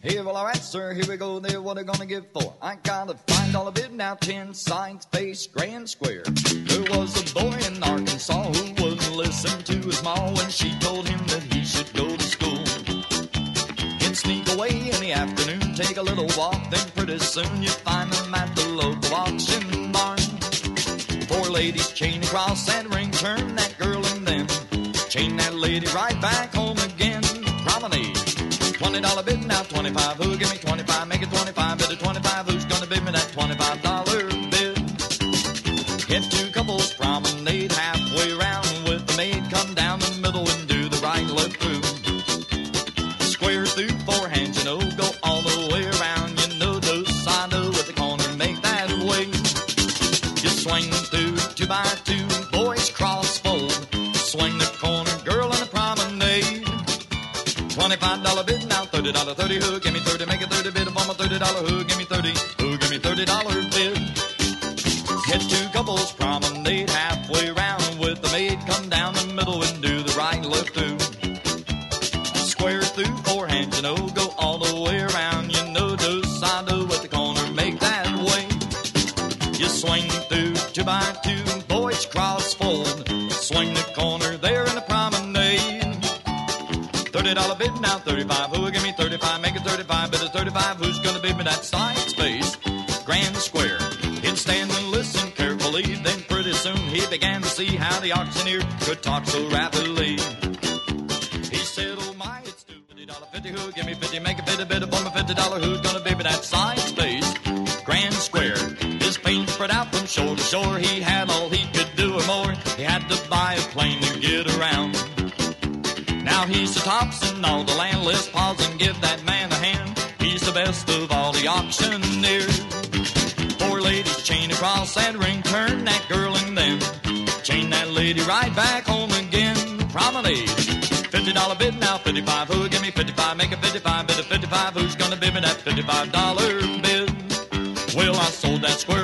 Hey, well, all right, sir, here we go there. What are gonna give for? I got a $5 bid now, 10 signs, face, grand square. There was a boy in Arkansas who wouldn't listen to his ma when she told him that he should go to school. He'd sneak away in the afternoon, take a little walk, then pretty soon you'd find him at the local auction barn. Four ladies chain across that ring, turn that girl and then chain that lady right back home again. Promenade. $20 bid now, 25. Who'll give me 25? Make it 25. Bid at 25. Who's gonna bid me that $25 bid? Hit two couples promenade halfway round with the maid. Come down the middle and do the right left through. Square through, four hands, you know. Go all the way around, you know. Do side with the corner, make that way. You swing through 2 by 2, boys cross fold. Swing the corner, girl on the promenade. $25 bid now, $30, 30. Who give me 30? Make it 30 bid for my $30. Who give me 30? Who give me $30 bid? Hit two couples promenade halfway round with the maid. Come down the middle and do the right left through. Square through, four hands, you know. Go all the way around, you know. Do side with the corner, make that way. You swing through 2 by 2, boys cross fold. Swing the corner there in the promenade. $30 bid now, 35. Who'll give me 35? Make it 35. Bid at 35. Who's gonna bid me that side space? Grand square. He'd stand and listen carefully. Then pretty soon he began to see how the auctioneer could talk so rapidly. He said, oh my, it's stupid. $50. Who'll give me 50? Make it 50. Bid for my $50. Who's gonna bid me that side space? Grand square. His paint spread out from shore to shore. He had all he could do or more. He had to buy a plane to get around. Now he's the tops in all the land. Let's pause and give that man a hand. He's the best of all the auctioneers. Four ladies chain across that ring, turn that girl and then chain that lady right back home again. Promenade. $50 bid now, 55. Who'll give me 55? Make it 55. Bid at 55. Who's gonna bid me that $55 bid? Well, I sold that square